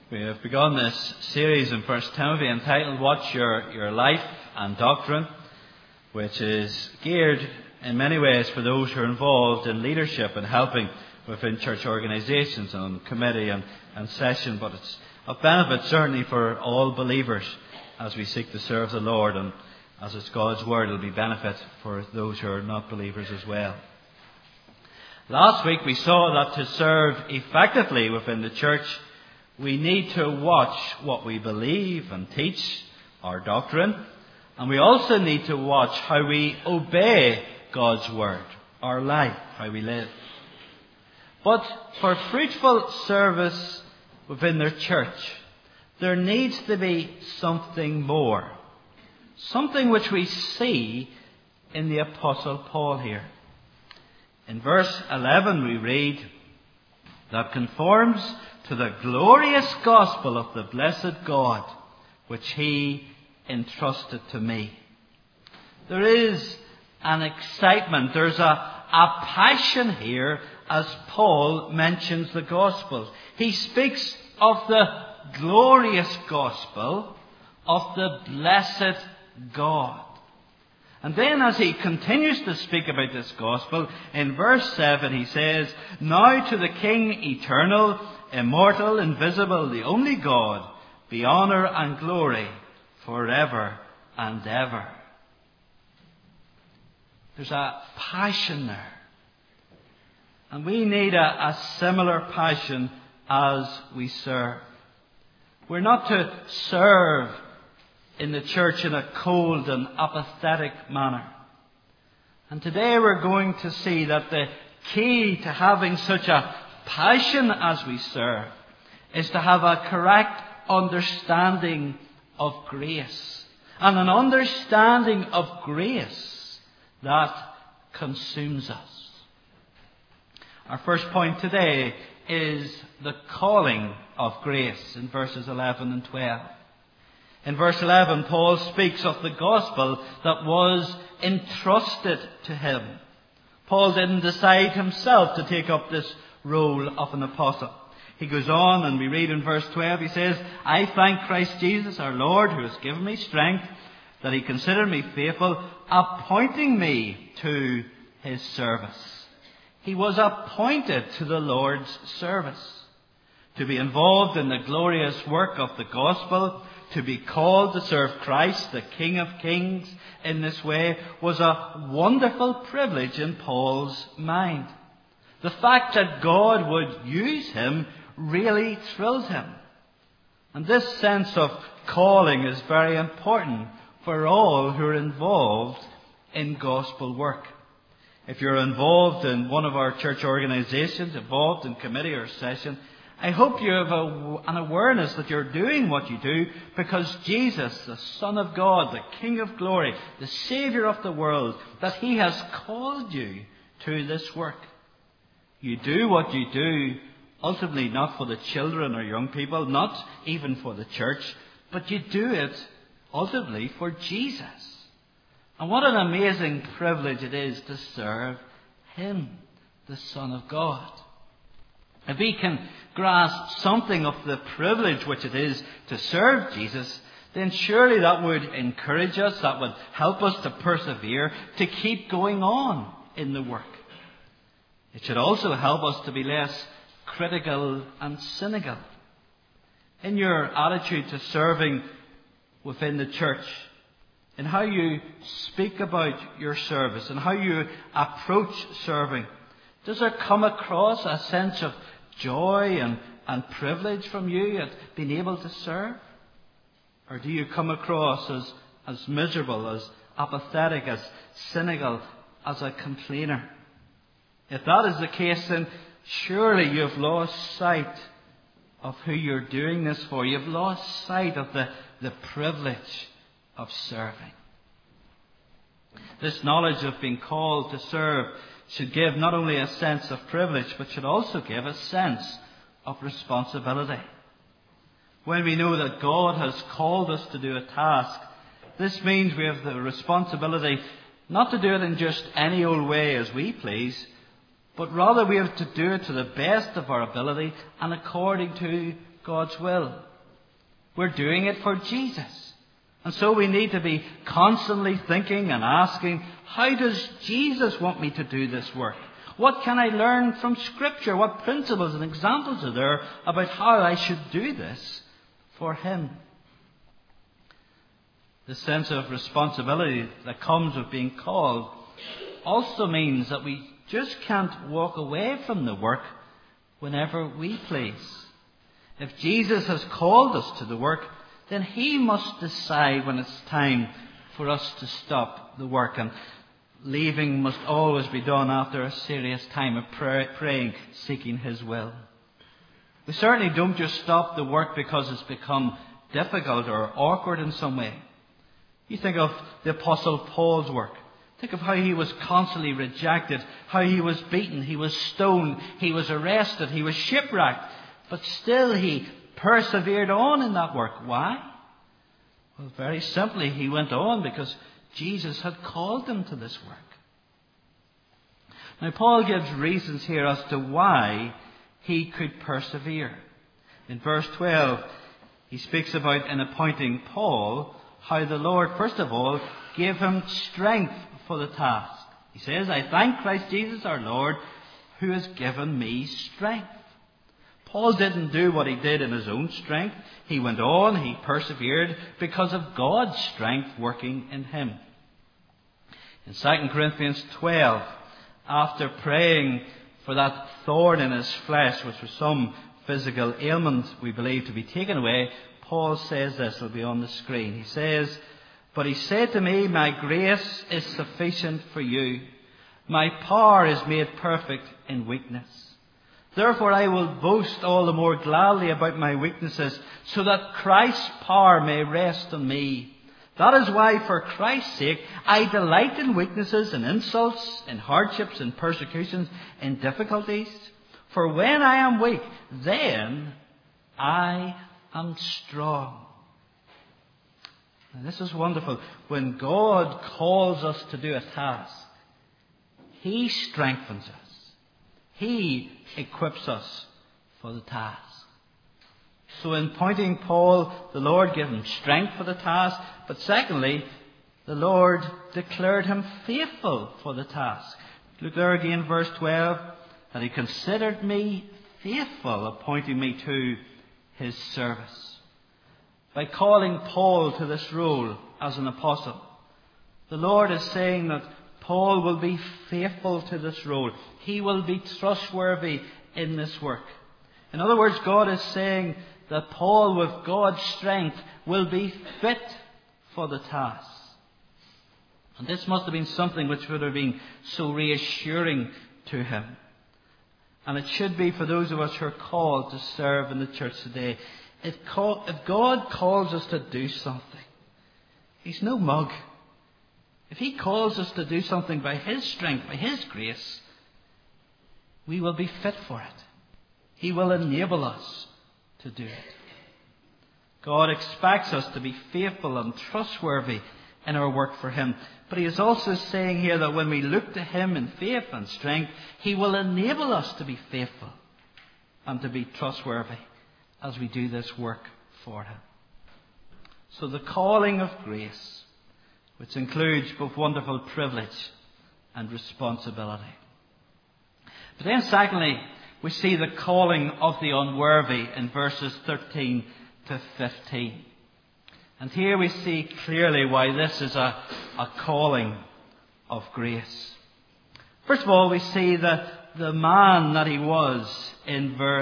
We have begun this series in 1 Timothy entitled Watch Your Life and Doctrine, which is geared in many ways for those who are involved in leadership and helping within church organisations and on committee and session, but it's of benefit certainly for all believers as we seek to serve the Lord, and as it's God's Word, it will be benefit for those who are not believers as well. Last week we saw that to serve effectively within the church, we need to watch what we believe and teach, our doctrine, and we also need to watch how we obey God's Word, our life, how we live. But for fruitful service within their church, there needs to be something more. Something which we see in the Apostle Paul here. In verse 11 we read, that conforms to the glorious gospel of the blessed God, which he entrusted to me. There is an excitement, there's a passion here as Paul mentions the gospel. He speaks of the glorious gospel of the blessed God. And then as he continues to speak about this gospel, in verse 7 he says, now to the King eternal, immortal, invisible, the only God, be honour and glory forever and ever. There's a passion there. And we need a similar passion as we serve. We're not to serve in the church in a cold and apathetic manner. And today we're going to see that the key to having such a passion as we serve is to have a correct understanding of grace. And an understanding of grace that consumes us. Our first point today is the calling of grace in verses 11 and 12. In verse 11, Paul speaks of the gospel that was entrusted to him. Paul didn't decide himself to take up this role of an apostle. He goes on and we read in verse 12, he says, I thank Christ Jesus our Lord, who has given me strength, that he considered me faithful, appointing me to his service. He was appointed to the Lord's service, to be involved in the glorious work of the gospel. To be called to serve Christ, the King of Kings, in this way was a wonderful privilege in Paul's mind. The fact that God would use him really thrilled him. And this sense of calling is very important for all who are involved in gospel work. If you're involved in one of our church organisations, involved in committee or session, I hope you have an awareness that you're doing what you do because Jesus, the Son of God, the King of glory, the Saviour of the world, that he has called you to this work. You do what you do ultimately not for the children or young people, not even for the church, but you do it ultimately for Jesus. And what an amazing privilege it is to serve him, the Son of God. If we can grasp something of the privilege which it is to serve Jesus, then surely that would encourage us, that would help us to persevere, to keep going on in the work. It should also help us to be less critical and cynical. In your attitude to serving within the church, in how you speak about your service and how you approach serving, does there come across a sense of joy and privilege from you at being able to serve? Or do you come across as miserable, as apathetic, as cynical, as a complainer? If that is the case, then surely you've lost sight of who you're doing this for. You've lost sight of the privilege of serving. This knowledge of being called to serve should give not only a sense of privilege, but should also give a sense of responsibility. When we know that God has called us to do a task, this means we have the responsibility not to do it in just any old way as we please, but rather we have to do it to the best of our ability and according to God's will. We're doing it for Jesus. And so we need to be constantly thinking and asking, how does Jesus want me to do this work? What can I learn from Scripture? What principles and examples are there about how I should do this for Him? The sense of responsibility that comes with being called also means that we just can't walk away from the work whenever we please. If Jesus has called us to the work, then He must decide when it's time for us to stop the work. And leaving must always be done after a serious time of praying, seeking His will. We certainly don't just stop the work because it's become difficult or awkward in some way. You think of the Apostle Paul's work. Think of how he was constantly rejected, how he was beaten, he was stoned, he was arrested, he was shipwrecked. But still he persevered on in that work. Why? Well, very simply, he went on because Jesus had called him to this work. Now, Paul gives reasons here as to why he could persevere. In verse 12, he speaks about in appointing Paul, how the Lord, first of all, gave him strength for the task. He says, I thank Christ Jesus our Lord, who has given me strength. Paul didn't do what he did in his own strength. He went on, he persevered because of God's strength working in him. In 2 Corinthians 12, after praying for that thorn in his flesh, which was some physical ailment we believe to be taken away, Paul says this, it'll be on the screen. He says, but he said to me, my grace is sufficient for you. My power is made perfect in weakness. Therefore I will boast all the more gladly about my weaknesses, so that Christ's power may rest on me. That is why, for Christ's sake, I delight in weaknesses, in insults, in hardships, in persecutions, in difficulties. For when I am weak, then I am strong. And this is wonderful. When God calls us to do a task, He strengthens us. He equips us for the task. So in appointing Paul, the Lord gave him strength for the task. But secondly, the Lord declared him faithful for the task. Look there again, verse 12. That He considered me faithful, appointing me to His service. By calling Paul to this role as an apostle, the Lord is saying that Paul will be faithful to this role. He will be trustworthy in this work. In other words, God is saying that Paul, with God's strength, will be fit for the task. And this must have been something which would have been so reassuring to him. And it should be for those of us who are called to serve in the church today. If God calls us to do something, He's no mug. If He calls us to do something by His strength, by His grace, we will be fit for it. He will enable us to do it. God expects us to be faithful and trustworthy in our work for Him. But He is also saying here that when we look to Him in faith and strength, He will enable us to be faithful and to be trustworthy as we do this work for Him. So the calling of grace, which includes both wonderful privilege and responsibility. But then secondly, we see the calling of the unworthy in verses 13 to 15. And here we see clearly why this is a calling of grace. First of all, we see the man that he was in verse